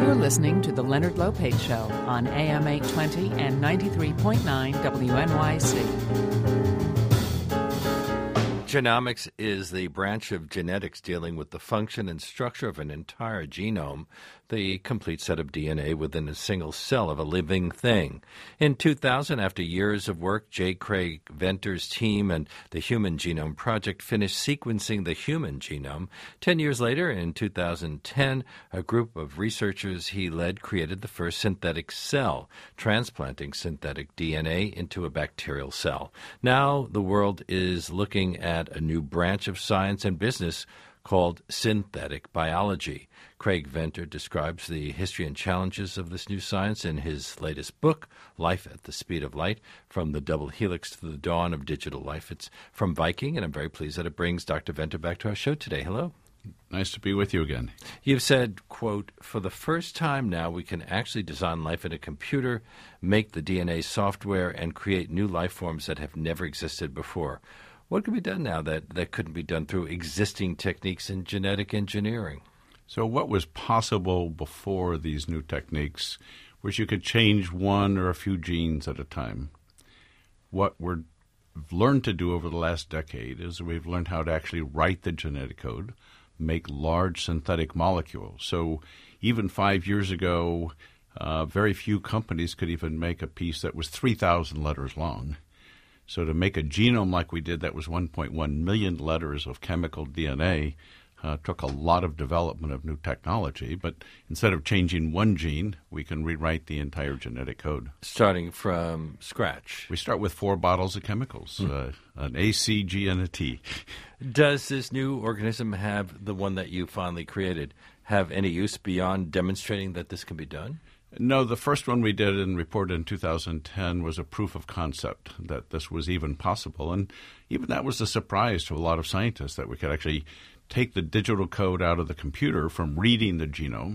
You're listening to The Leonard Lopate Show on AM 820 and 93.9 WNYC. Genomics is the branch of genetics dealing with the function and structure of an entire genome, the complete set of DNA within a single cell of a living thing. In 2000, after years of work, J. Craig Venter's team and the Human Genome Project finished sequencing the human genome. 10 years later, in 2010, a group of researchers he led created the first synthetic cell, transplanting synthetic DNA into a bacterial cell. Now the world is looking at a new branch of science and business called synthetic biology. Craig Venter describes the history and challenges of this new science in his latest book, Life at the Speed of Light, From the Double Helix to the Dawn of Digital Life. It's from Viking, and I'm very pleased that it brings Dr. Venter back to our show today. Hello. Nice to be with you again. You've said, quote, for the first time now we can actually design life in a computer, make the DNA software, and create new life forms that have never existed before. What can be done now that couldn't be done through existing techniques in genetic engineering? So what was possible before these new techniques was you could change one or a few genes at a time. What we've learned to do over the last decade is we've learned how to actually write the genetic code, make large synthetic molecules. So even 5 years ago, very few companies could even make a piece that was 3,000 letters long. So to make a genome like we did that was 1.1 million letters of chemical DNA took a lot of development of new technology. But instead of changing one gene, we can rewrite the entire genetic code. Starting from scratch. We start with 4 bottles of chemicals, an A, C, G, and a T. Does this new organism have, the one that you finally created, have any use beyond demonstrating that this can be done? No, the first one we did and reported in 2010 was a proof of concept that this was even possible. And even that was a surprise to a lot of scientists that we could actually take the digital code out of the computer from reading the genome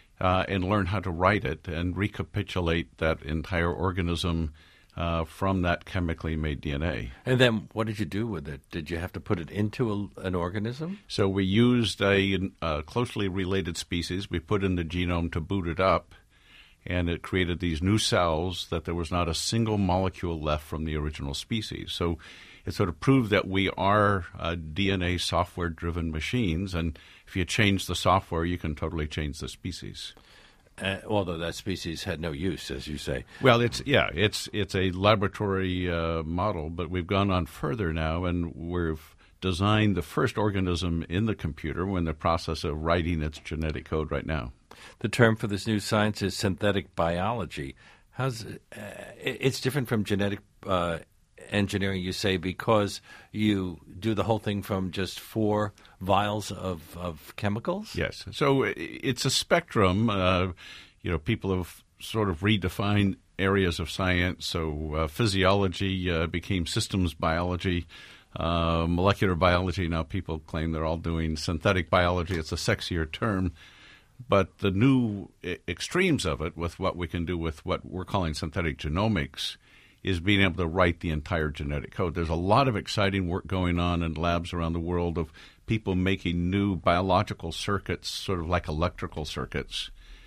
and learn how to write it and recapitulate that entire organism from that chemically made DNA. And then what did you do with it? Did you have to put it into an organism? So we used a closely related species. We put in the genome to boot it up. And it created these new cells that there was not a single molecule left from the original species. So it sort of proved that we are DNA software-driven machines, and if you change the software, you can totally change the species. Although that species had no use, as you say. Well, it's a laboratory model, but we've gone on further now, and we've designed the first organism in the computer. We're in the process of writing its genetic code right now. The term for this new science is synthetic biology. It's different from genetic engineering, you say, because you do the whole thing from just 4 vials of chemicals? Yes. So it's a spectrum. People have sort of redefined areas of science. So physiology became systems biology. Molecular biology, now people claim they're all doing synthetic biology. It's a sexier term. But the new extremes of it, with what we can do with what we're calling synthetic genomics, is being able to write the entire genetic code. There's a lot of exciting work going on in labs around the world of people making new biological circuits, sort of like electrical circuits.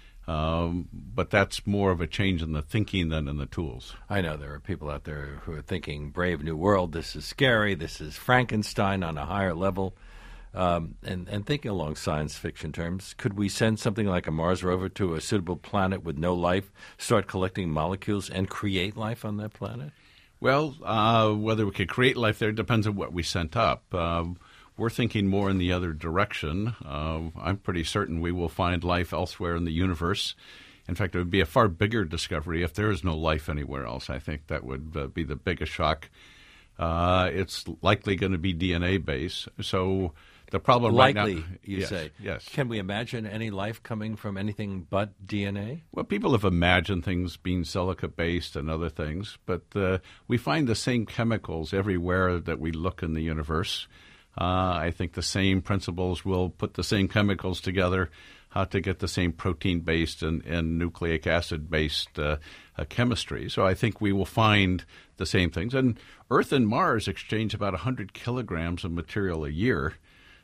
But that's more of a change in the thinking than in the tools. I know there are people out there who are thinking, Brave New World, this is scary, this is Frankenstein on a higher level. And thinking along science fiction terms, could we send something like a Mars rover to a suitable planet with no life, start collecting molecules, and create life on that planet? Well, whether we could create life there depends on what we sent up. We're thinking more in the other direction. I'm pretty certain we will find life elsewhere in the universe. In fact, it would be a far bigger discovery if there is no life anywhere else. I think that would be the biggest shock. It's likely going to be DNA-based. So the problem likely, right now, you yes, say. Yes. Can we imagine any life coming from anything but DNA? Well, people have imagined things being silica-based and other things, but we find the same chemicals everywhere that we look in the universe. I think the same principles will put the same chemicals together to get the same protein-based and nucleic acid-based chemistry. So I think we will find the same things. And Earth and Mars exchange about 100 kilograms of material a year.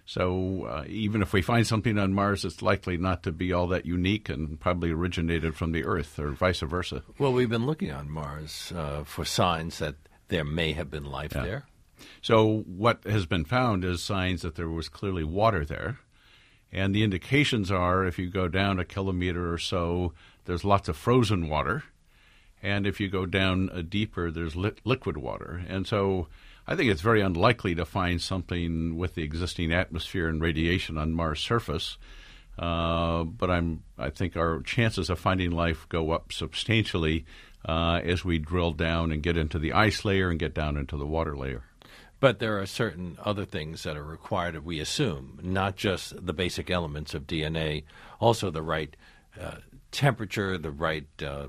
So even if we find something on Mars, it's likely not to be all that unique and probably originated from the Earth or vice versa. Well, we've been looking on Mars for signs that there may have been life there. So what has been found is signs that there was clearly water there. And the indications are, if you go down a kilometer or so, there's lots of frozen water. And if you go down deeper, there's liquid water. And so I think it's very unlikely to find something with the existing atmosphere and radiation on Mars' surface. But I think our chances of finding life go up substantially as we drill down and get into the ice layer and get down into the water layer. But there are certain other things that are required, we assume, not just the basic elements of DNA, also the right temperature, the right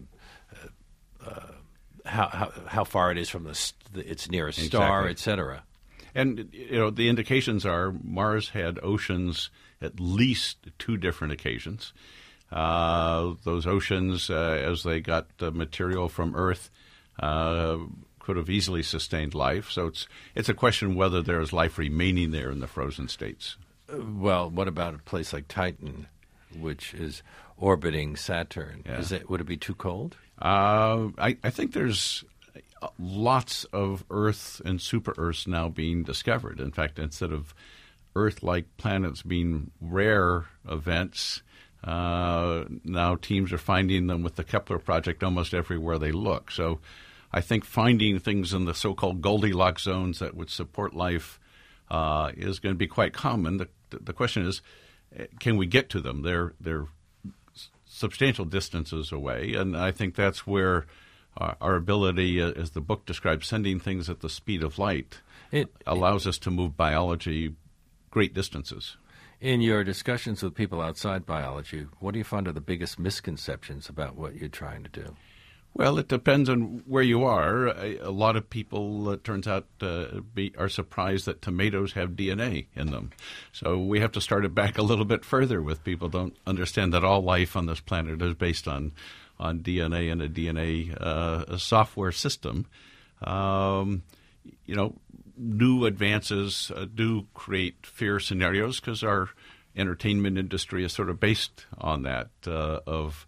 how far it is from its nearest star, et cetera. And the indications are Mars had oceans at least 2 different occasions. Those oceans, as they got material from Earth, could have easily sustained life. So it's a question whether there is life remaining there in the frozen states. Well, what about a place like Titan, which is orbiting Saturn? Yeah. Would it be too cold? I think there's lots of Earth and super-Earths now being discovered. In fact, instead of Earth-like planets being rare events, now teams are finding them with the Kepler project almost everywhere they look. So I think finding things in the so-called Goldilocks zones that would support life is going to be quite common. The question is, can we get to them? They're substantial distances away, and I think that's where our ability, as the book describes, sending things at the speed of light, allows us to move biology great distances. In your discussions with people outside biology, what do you find are the biggest misconceptions about what you're trying to do? Well, it depends on where you are. A lot of people, it turns out, are surprised that tomatoes have DNA in them. So we have to start it back a little bit further with people don't understand that all life on this planet is based on DNA and a DNA software system. New advances do create fear scenarios because our entertainment industry is sort of based on that of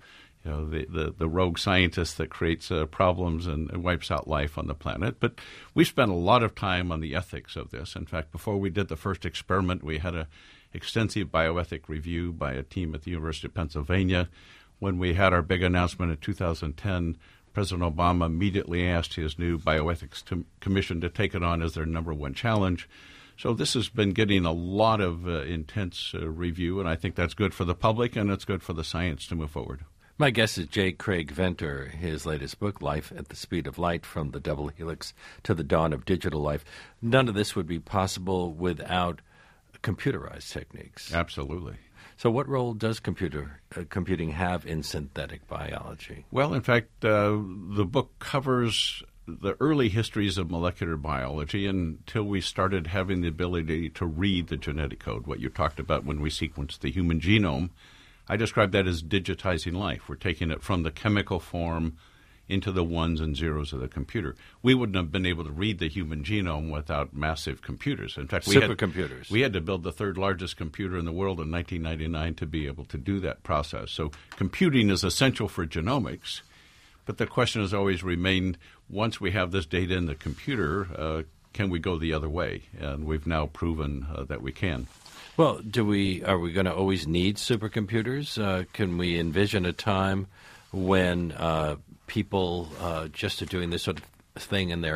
the rogue scientist that creates problems and wipes out life on the planet. But we spent a lot of time on the ethics of this. In fact, before we did the first experiment, we had an extensive bioethic review by a team at the University of Pennsylvania. When we had our big announcement in 2010, President Obama immediately asked his new bioethics commission to take it on as their number one challenge. So this has been getting a lot of intense review, and I think that's good for the public and it's good for the science to move forward. My guest is J. Craig Venter. His latest book, Life at the Speed of Light, From the Double Helix to the Dawn of Digital Life. None of this would be possible without computerized techniques. Absolutely. So what role does computing have in synthetic biology? Well, in fact, the book covers the early histories of molecular biology until we started having the ability to read the genetic code, what you talked about when we sequenced the human genome. I describe that as digitizing life. We're taking it from the chemical form into the ones and zeros of the computer. We wouldn't have been able to read the human genome without massive computers. In fact, supercomputers. We had to build the third largest computer in the world in 1999 to be able to do that process. So computing is essential for genomics, but the question has always remained, once we have this data in the computer, can we go the other way? And we've now proven that we can. Well, are we going to always need supercomputers? Can we envision a time when people just are doing this sort of thing in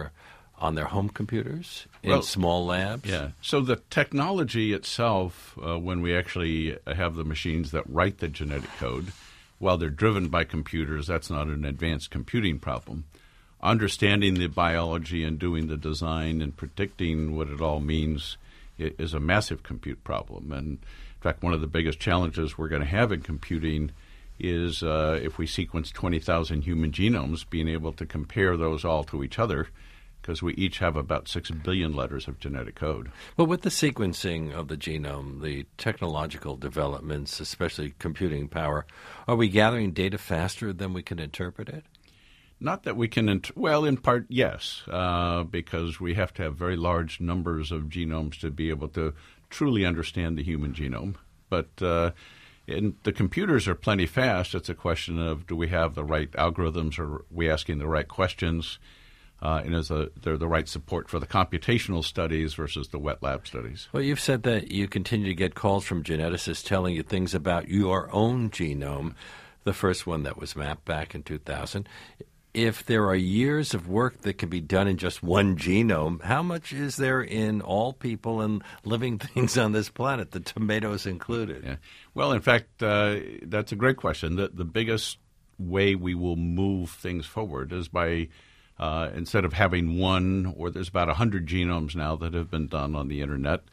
on their home computers in small labs? Yeah. So the technology itself, when we actually have the machines that write the genetic code, while they're driven by computers, that's not an advanced computing problem. Understanding the biology and doing the design and predicting what it all means is a massive compute problem. And in fact, one of the biggest challenges we're going to have in computing is if we sequence 20,000 human genomes, being able to compare those all to each other, because we each have about 6 billion letters of genetic code. Well, with the sequencing of the genome, the technological developments, especially computing power, are we gathering data faster than we can interpret it? Not that we can, in part, yes, because we have to have very large numbers of genomes to be able to truly understand the human genome. But and the computers are plenty fast. It's a question of, do we have the right algorithms? Are we asking the right questions? And is there the right support for the computational studies versus the wet lab studies? Well, you've said that you continue to get calls from geneticists telling you things about your own genome, the first one that was mapped back in 2000. If there are years of work that can be done in just one genome, how much is there in all people and living things on this planet, the tomatoes included? Yeah. Well, in fact, that's a great question. The biggest way we will move things forward is by instead of having one, or there's about 100 genomes now that have been done on the Internet,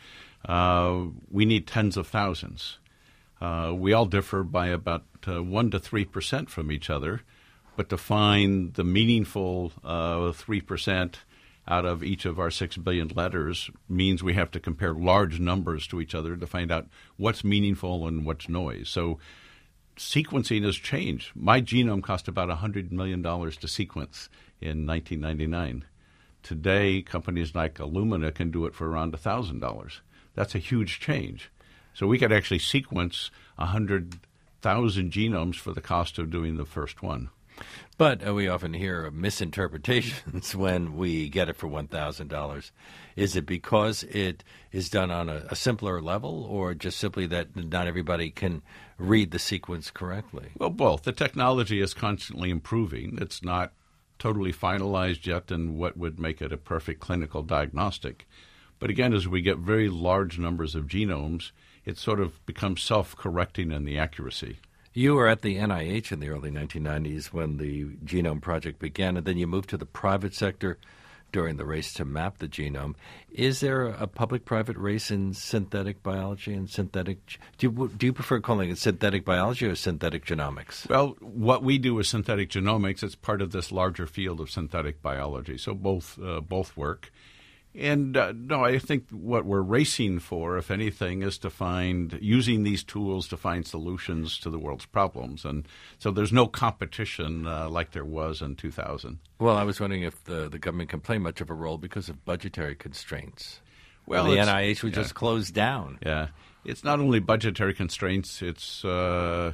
we need tens of thousands. We all differ by about 1 to 3% from each other. But to find the meaningful 3% out of each of our 6 billion letters means we have to compare large numbers to each other to find out what's meaningful and what's noise. So sequencing has changed. My genome cost about $100 million to sequence in 1999. Today, companies like Illumina can do it for around $1,000. That's a huge change. So we could actually sequence 100,000 genomes for the cost of doing the first one. But we often hear of misinterpretations when we get it for $1,000. Is it because it is done on a simpler level, or just simply that not everybody can read the sequence correctly? Well, both. The technology is constantly improving. It's not totally finalized yet in what would make it a perfect clinical diagnostic. But again, as we get very large numbers of genomes, it sort of becomes self-correcting in the accuracy. You were at the NIH in the early 1990s when the Genome Project began, and then you moved to the private sector during the race to map the genome. Is there a public-private race in synthetic biology and synthetic? Do you prefer calling it synthetic biology or synthetic genomics? Well, what we do is synthetic genomics. It's part of this larger field of synthetic biology, so both work. And no, I think what we're racing for, if anything, is to find, using these tools to find solutions to the world's problems. And so there's no competition like there was in 2000. Well, I was wondering if the government can play much of a role because of budgetary constraints. Well, the NIH was just closed down. Yeah. It's not only budgetary constraints, it's our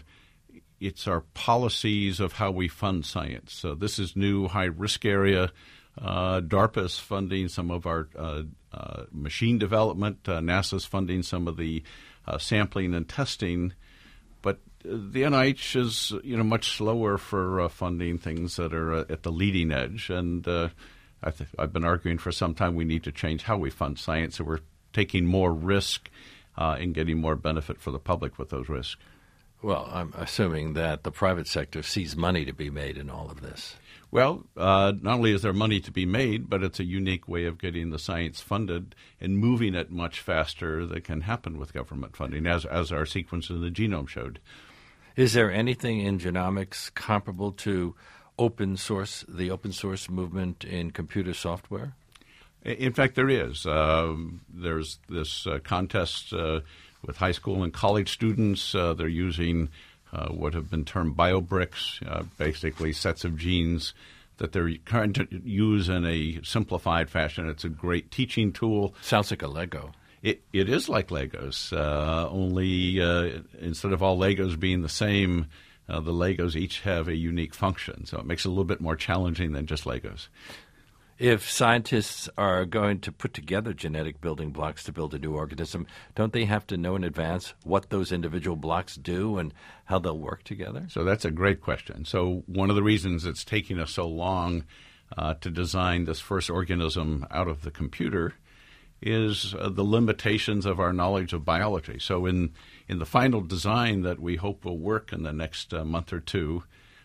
policies of how we fund science. So this is new high-risk area. DARPA is funding some of our machine development. NASA's funding some of the sampling and testing. But the NIH is, much slower for funding things that are at the leading edge. And I've been arguing for some time we need to change how we fund science, so we're taking more risk and getting more benefit for the public with those risks. Well, I'm assuming that the private sector sees money to be made in all of this. Well, not only is there money to be made, but it's a unique way of getting the science funded and moving it much faster than can happen with government funding, as our sequence of the genome showed. Is there anything in genomics comparable to the open source movement in computer software? In fact, there is. There's this contest with high school and college students. They're using what have been termed biobricks, basically sets of genes that they're trying to use in a simplified fashion. It's a great teaching tool. Sounds like a Lego. It is like Legos, only instead of all Legos being the same, the Legos each have a unique function. So it makes it a little bit more challenging than just Legos. If scientists are going to put together genetic building blocks to build a new organism, don't they have to know in advance what those individual blocks do and how they'll work together? So that's a great question. So one of the reasons it's taking us so long to design this first organism out of the computer is the limitations of our knowledge of biology. So in the final design that we hope will work in the next month or two,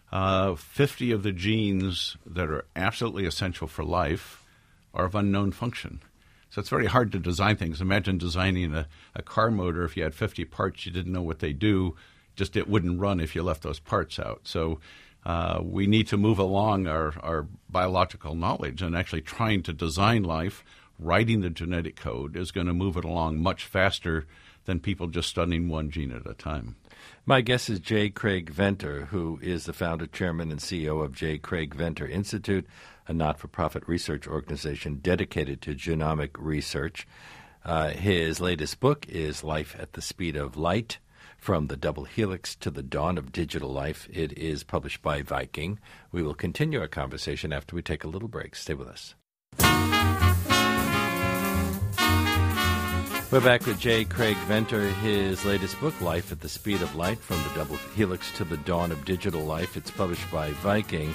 50 of the genes that are absolutely essential for life are of unknown function. So it's very hard to design things. Imagine designing a car motor. If you had 50 parts, you didn't know what they do. Just it wouldn't run if you left those parts out. So we need to move along our biological knowledge, and actually trying to design life. Writing the genetic code is going to move it along much faster than people just studying one gene at a time. My guest is J. Craig Venter, who is the founder, chairman, and CEO of J. Craig Venter Institute, a not-for-profit research organization dedicated to genomic research. His latest book is Life at the Speed of Light, From the Double Helix to the Dawn of Digital Life. It is published by Viking. We will continue our conversation after we take a little break. Stay with us. We're back with J. Craig Venter. His latest book, Life at the Speed of Light, From the Double Helix to the Dawn of Digital Life. It's published by Viking.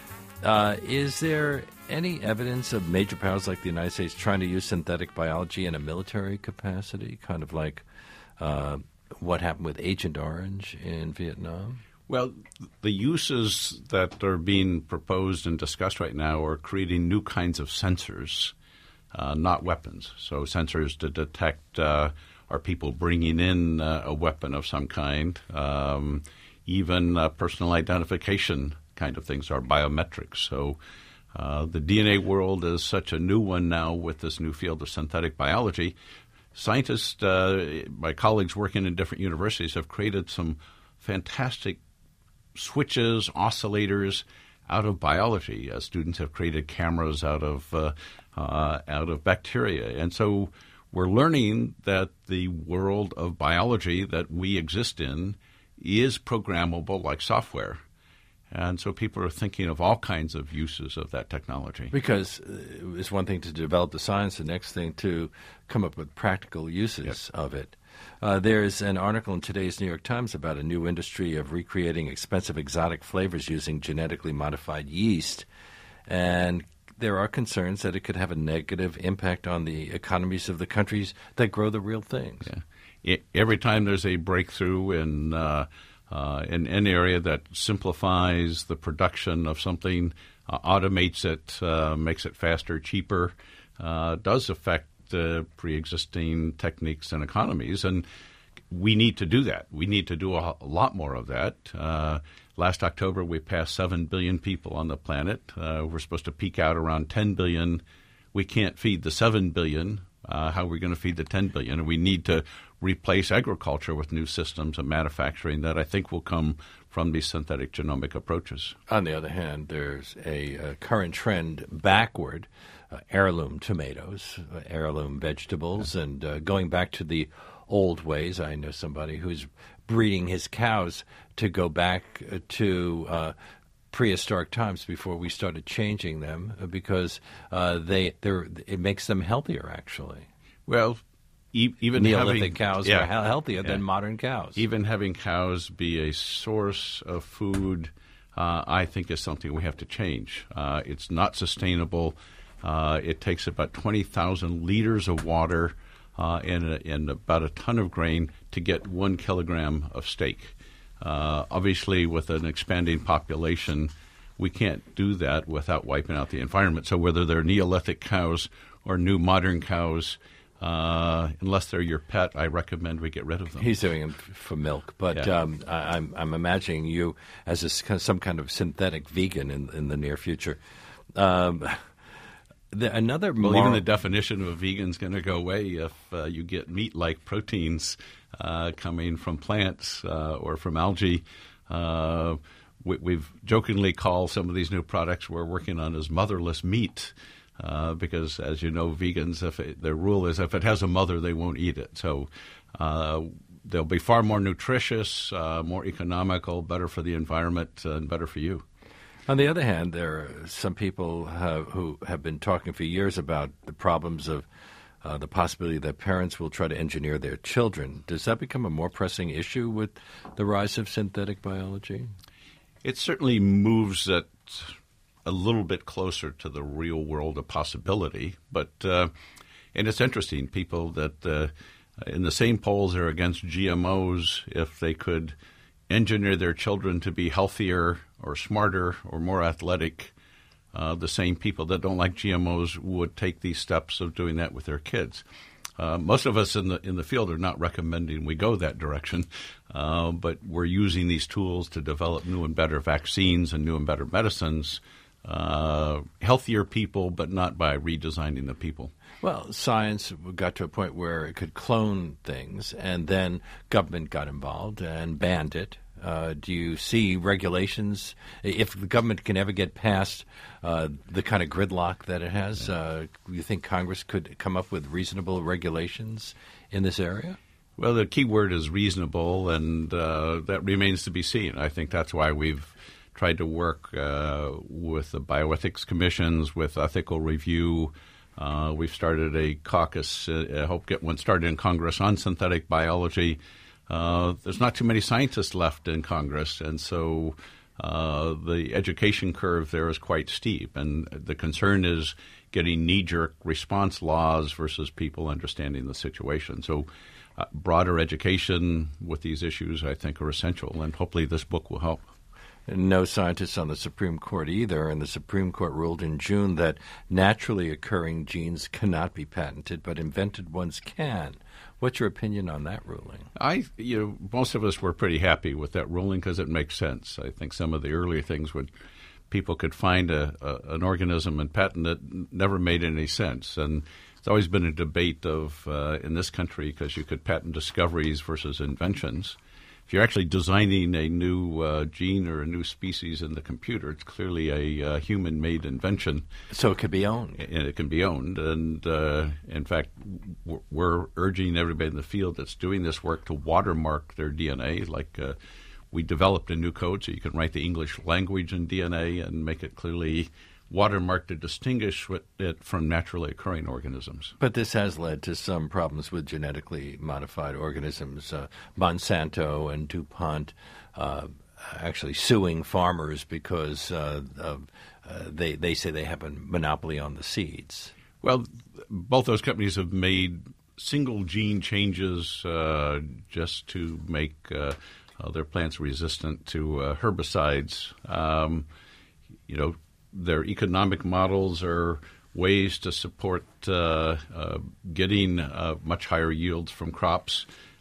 Is there any evidence of major powers like the United States trying to use synthetic biology in a military capacity, kind of like what happened with Agent Orange in Vietnam? Well, the uses that are being proposed and discussed right now are creating new kinds of sensors, not weapons. So sensors to detect are people bringing in a weapon of some kind, even personal identification kind of things are biometrics. So the DNA world is such a new one now with this new field of synthetic biology. Scientists, my colleagues working in different universities, have created some fantastic switches, oscillators out of biology. Students have created cameras out of bacteria. And so we're learning that the world of biology that we exist in is programmable like software. And so people are thinking of all kinds of uses of that technology. Because it's one thing to develop the science, the next thing to come up with practical uses of it. There's an article in today's New York Times about a new industry of recreating expensive exotic flavors using genetically modified yeast. And there are concerns that it could have a negative impact on the economies of the countries that grow the real things. Yeah. Every time there's a breakthrough in an area that simplifies the production of something, automates it, makes it faster, cheaper, does affect pre-existing techniques and economies. And we need to do that. We need to do a lot more of that. Last October, we passed 7 billion people on the planet. We're supposed to peak out around 10 billion. We can't feed the 7 billion. How are we going to feed the 10 billion? And we need to replace agriculture with new systems of manufacturing that I think will come from these synthetic genomic approaches. On the other hand, there's a current trend backward, heirloom tomatoes, heirloom vegetables, and going back to the old ways. I know somebody who's breeding his cows to go back to prehistoric times before we started changing them because it makes them healthier, actually. Well, even Neolithic cows are healthier than modern cows. Even having cows be a source of food, I think, is something we have to change. It's not sustainable. It takes about 20,000 liters of water and about a ton of grain to get 1 kilogram of steak. Obviously, with an expanding population, we can't do that without wiping out the environment. So whether they're Neolithic cows or new modern cows, unless they're your pet, I recommend we get rid of them. He's doing it for milk, but I'm imagining you as some kind of synthetic vegan in the near future. Even the definition of a vegan is going to go away if you get meat-like proteins coming from plants or from algae. We've jokingly called some of these new products we're working on as motherless meat. Because, as you know, vegans, their rule is if it has a mother, they won't eat it. So they'll be far more nutritious, more economical, better for the environment, and better for you. On the other hand, there are some people who have been talking for years about the problems of the possibility that parents will try to engineer their children. Does that become a more pressing issue with the rise of synthetic biology? It certainly moves it a little bit closer to the real world of possibility. But and it's interesting, people that in the same polls are against GMOs, if they could engineer their children to be healthier or smarter or more athletic, the same people that don't like GMOs would take these steps of doing that with their kids. Most of us in the field are not recommending we go that direction, but we're using these tools to develop new and better vaccines and new and better medicines, healthier people, but not by redesigning the people. Well, science got to a point where it could clone things, and then government got involved and banned it. Do you see regulations? If the government can ever get past the kind of gridlock that it has, you think Congress could come up with reasonable regulations in this area? Well, the key word is reasonable, and that remains to be seen. I think that's why we've tried to work with the bioethics commissions, with ethical review. We've started a caucus, I hope get one started in Congress on synthetic biology. There's not too many scientists left in Congress, and so the education curve there is quite steep. And the concern is getting knee-jerk response laws versus people understanding the situation. So broader education with these issues, I think, are essential, and hopefully this book will help. No scientists on the Supreme Court either, and the Supreme Court ruled in June that naturally occurring genes cannot be patented, but invented ones can. What's your opinion on that ruling? Most of us were pretty happy with that ruling because it makes sense. I think some of the earlier things people could find an organism and patent it never made any sense. And it's always been a debate in this country because you could patent discoveries versus inventions. If you're actually designing a new gene or a new species in the computer, it's clearly a human-made invention. So it could be owned. And it can be owned. And, in fact, we're urging everybody in the field that's doing this work to watermark their DNA. Like we developed a new code so you can write the English language in DNA and make it clearly watermarked to distinguish it from naturally occurring organisms. But this has led to some problems with genetically modified organisms. Monsanto and DuPont actually suing farmers because they say they have a monopoly on the seeds. Well, both those companies have made single gene changes just to make their plants resistant to herbicides. Their economic models are ways to support getting much higher yields from crops.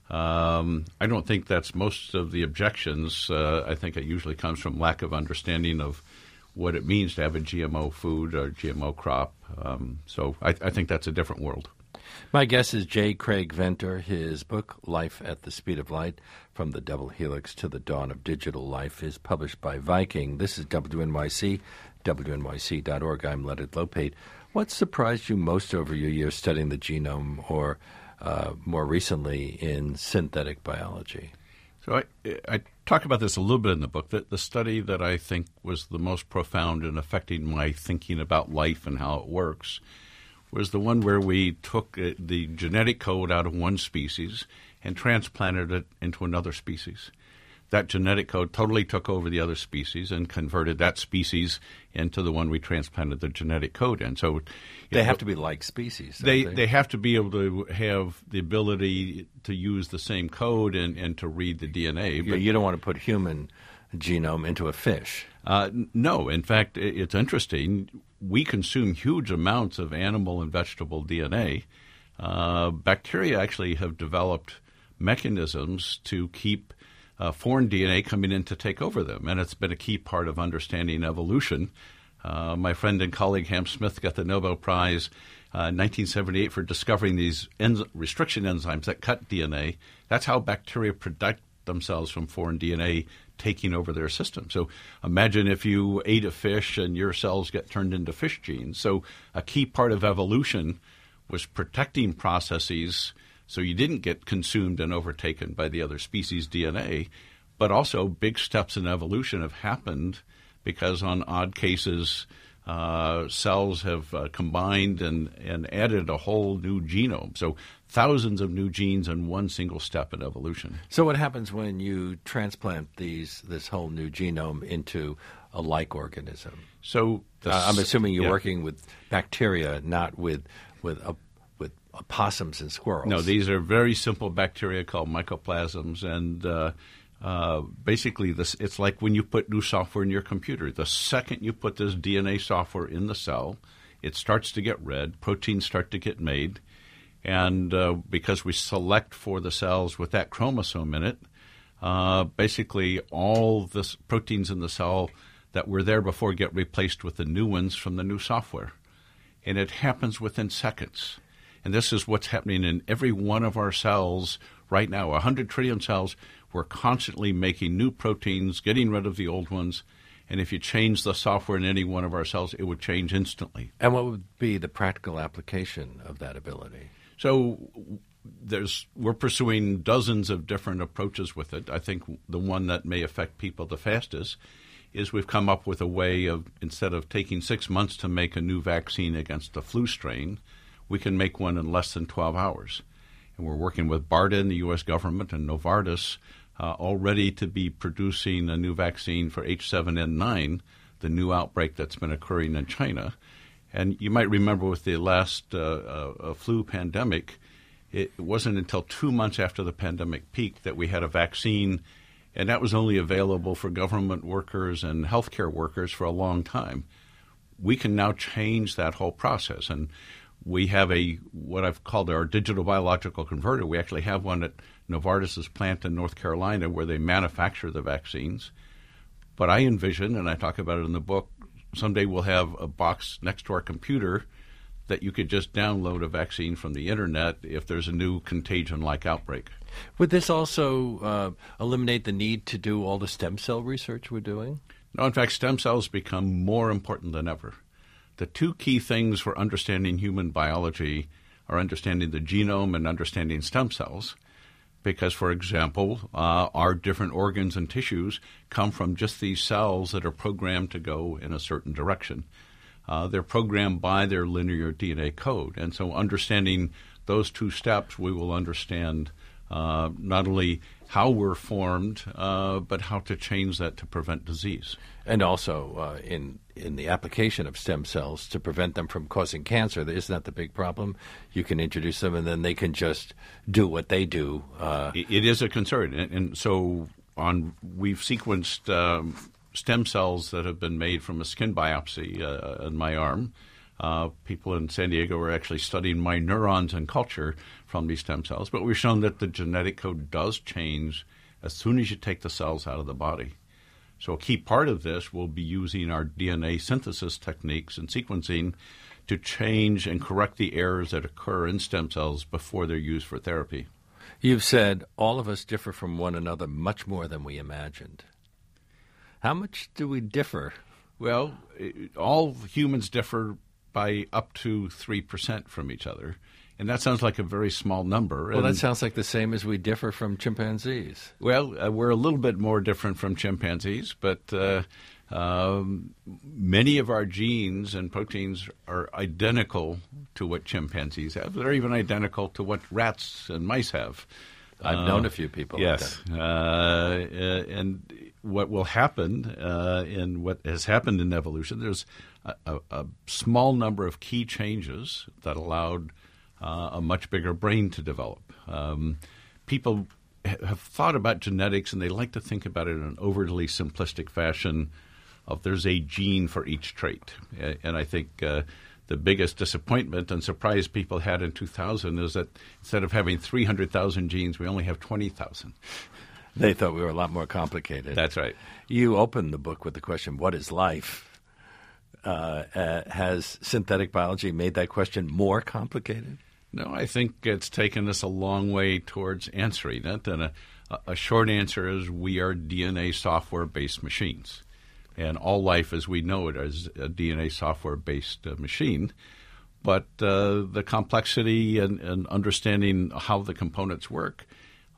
I don't think that's most of the objections. I think it usually comes from lack of understanding of what it means to have a GMO food or GMO crop. So I think that's a different world. My guest is J. Craig Venter. His book, Life at the Speed of Light, From the Double Helix to the Dawn of Digital Life, is published by Viking. This is WNYC, WNYC.org. I'm Leonard Lopate. What surprised you most over your years studying the genome or more recently in synthetic biology? So I talk about this a little bit in the book. The study that I think was the most profound in affecting my thinking about life and how it works was the one where we took the genetic code out of one species and transplanted it into another species. That genetic code totally took over the other species and converted that species into the one we transplanted the genetic code in. So they have to be like species. They have to be able to have the ability to use the same code and to read the DNA. But you don't want to put human genome into a fish. No. In fact, it's interesting. We consume huge amounts of animal and vegetable DNA. Bacteria actually have developed mechanisms to keep foreign DNA coming in to take over them, and it's been a key part of understanding evolution. My friend and colleague Ham Smith got the Nobel Prize in 1978 for discovering these restriction enzymes that cut DNA. That's how bacteria protect themselves from foreign DNA taking over their system. So imagine if you ate a fish and your cells get turned into fish genes. So a key part of evolution was protecting processes so you didn't get consumed and overtaken by the other species' DNA. But also big steps in evolution have happened because on odd cases, cells have combined and added a whole new genome. So thousands of new genes in one single step in evolution. So what happens when you transplant this whole new genome into a like organism? So I'm assuming you're working with bacteria, not with opossums and squirrels. No, these are very simple bacteria called mycoplasms, and basically it's like when you put new software in your computer. The second you put this DNA software in the cell, it starts to get read, proteins start to get made, and because we select for the cells with that chromosome in it, basically all the proteins in the cell that were there before get replaced with the new ones from the new software. And it happens within seconds. And this is what's happening in every one of our cells right now. 100 trillion cells, We're constantly making new proteins, getting rid of the old ones. And if you change the software in any one of our cells, it would change instantly. And what would be the practical application of that ability? So we're pursuing dozens of different approaches with it. I think the one that may affect people the fastest is we've come up with a way of, instead of taking 6 months to make a new vaccine against the flu strain, we can make one in less than 12 hours. And we're working with BARDA and the U.S. government and Novartis already to be producing a new vaccine for H7N9, the new outbreak that's been occurring in China. And you might remember with the last flu pandemic, it wasn't until 2 months after the pandemic peaked that we had a vaccine, and that was only available for government workers and healthcare workers for a long time. We can now change that whole process, and we have what I've called our digital biological converter. We actually have one at Novartis' plant in North Carolina where they manufacture the vaccines. But I envision, and I talk about it in the book, someday we'll have a box next to our computer that you could just download a vaccine from the internet if there's a new contagion-like outbreak. Would this also eliminate the need to do all the stem cell research we're doing? No, in fact, stem cells become more important than ever. The two key things for understanding human biology are understanding the genome and understanding stem cells. Because, for example, our different organs and tissues come from just these cells that are programmed to go in a certain direction. They're programmed by their linear DNA code. And so understanding those two steps, we will understand not only how we're formed, but how to change that to prevent disease. And also in the application of stem cells to prevent them from causing cancer, isn't that the big problem? You can introduce them and then they can just do what they do. It is a concern. And so we've sequenced stem cells that have been made from a skin biopsy in my arm. People in San Diego are actually studying my neurons and culture from these stem cells. But we've shown that the genetic code does change as soon as you take the cells out of the body. So a key part of this will be using our DNA synthesis techniques and sequencing to change and correct the errors that occur in stem cells before they're used for therapy. You've said all of us differ from one another much more than we imagined. How much do we differ? Well, all humans differ by up to 3% from each other. And that sounds like a very small number. Well, that sounds like the same as we differ from chimpanzees. Well, we're a little bit more different from chimpanzees, but many of our genes and proteins are identical to what chimpanzees have. They're even identical to what rats and mice have. I've known a few people yes. like that. And what will happen and what has happened in evolution, there's a small number of key changes that allowed a much bigger brain to develop. People have thought about genetics, and they like to think about it in an overly simplistic fashion of there's a gene for each trait. And I think the biggest disappointment and surprise people had in 2000 is that instead of having 300,000 genes, we only have 20,000. They thought we were a lot more complicated. That's right. You opened the book with the question, what is life? Has synthetic biology made that question more complicated? No, I think it's taken us a long way towards answering it. And a short answer is we are DNA software-based machines. And all life as we know it is a DNA software-based machine. But the complexity and understanding how the components work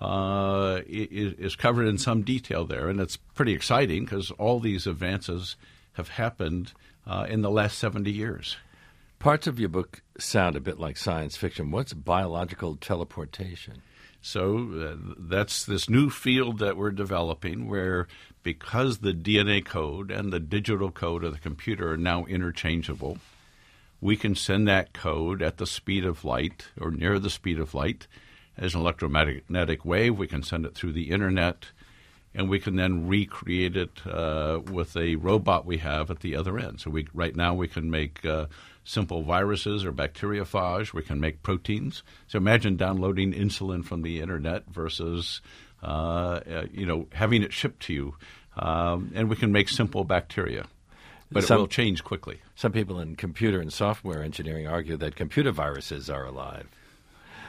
is covered in some detail there. And it's pretty exciting because all these advances have happened in the last 70 years. Parts of your book sound a bit like science fiction. What's biological teleportation? So that's this new field that we're developing where because the DNA code and the digital code of the computer are now interchangeable, we can send that code at the speed of light or near the speed of light as an electromagnetic wave. We can send it through the internet, and we can then recreate it with a robot we have at the other end. So right now we can make simple viruses or bacteriophage. We can make proteins. So imagine downloading insulin from the internet versus having it shipped to you. And we can make simple bacteria. But it will change quickly. Some people in computer and software engineering argue that computer viruses are alive.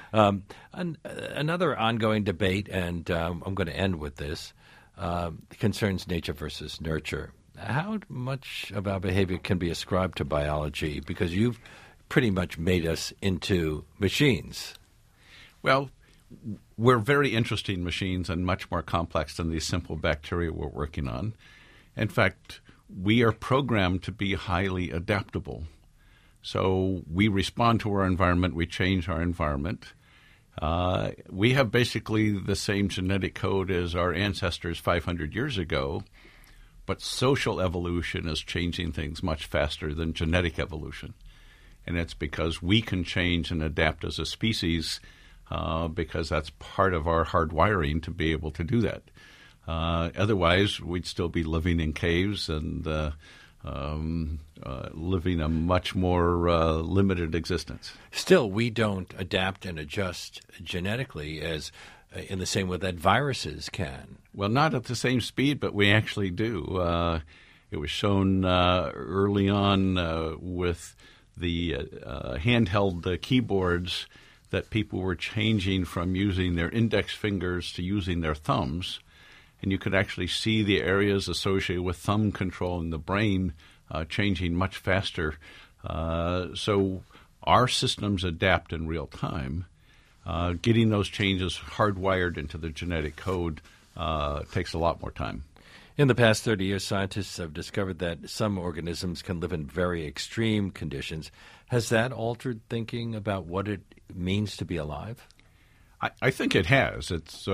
Another ongoing debate, and I'm going to end with this, concerns nature versus nurture. How much of our behavior can be ascribed to biology? Because you've pretty much made us into machines. Well, we're very interesting machines and much more complex than these simple bacteria we're working on. In fact, we are programmed to be highly adaptable. So we respond to our environment, we change our environment. We have basically the same genetic code as our ancestors 500 years ago, but social evolution is changing things much faster than genetic evolution. And it's because we can change and adapt as a species because that's part of our hardwiring to be able to do that. Otherwise, we'd still be living in caves and living a much more limited existence. Still, we don't adapt and adjust genetically as in the same way that viruses can. Well, not at the same speed, but we actually do. It was shown early on with the handheld keyboards that people were changing from using their index fingers to using their thumbs. And you could actually see the areas associated with thumb control in the brain changing much faster. So our systems adapt in real time. Getting those changes hardwired into the genetic code takes a lot more time. In the past 30 years, scientists have discovered that some organisms can live in very extreme conditions. Has that altered thinking about what it means to be alive? I think it has.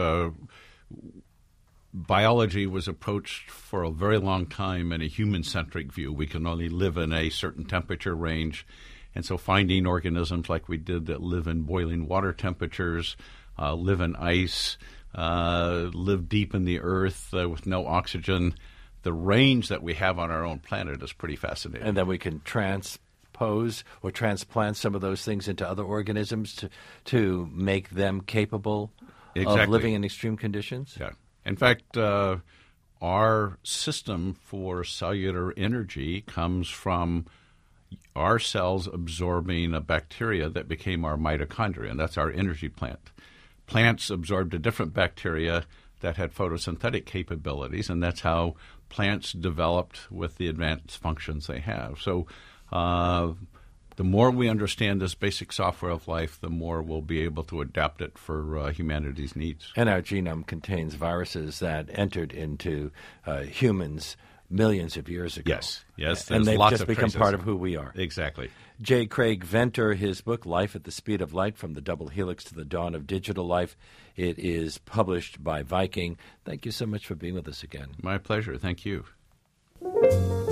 Biology was approached for a very long time in a human-centric view. We can only live in a certain temperature range. And so finding organisms like we did that live in boiling water temperatures, live in ice, live deep in the earth with no oxygen, the range that we have on our own planet is pretty fascinating. And then we can transpose or transplant some of those things into other organisms to make them capable of living in extreme conditions? Yeah. In fact, our system for cellular energy comes from our cells absorbing a bacteria that became our mitochondria, and that's our energy plant. Plants absorbed a different bacteria that had photosynthetic capabilities, and that's how plants developed with the advanced functions they have. So the more we understand this basic software of life, the more we'll be able to adapt it for humanity's needs. And our genome contains viruses that entered into humans millions of years ago. Yes. And they've lots just of become traces. part of who we are. Exactly. J. Craig Venter, his book, Life at the Speed of Light, From the Double Helix to the Dawn of Digital Life. It is published by Viking. Thank you so much for being with us again. My pleasure. Thank you.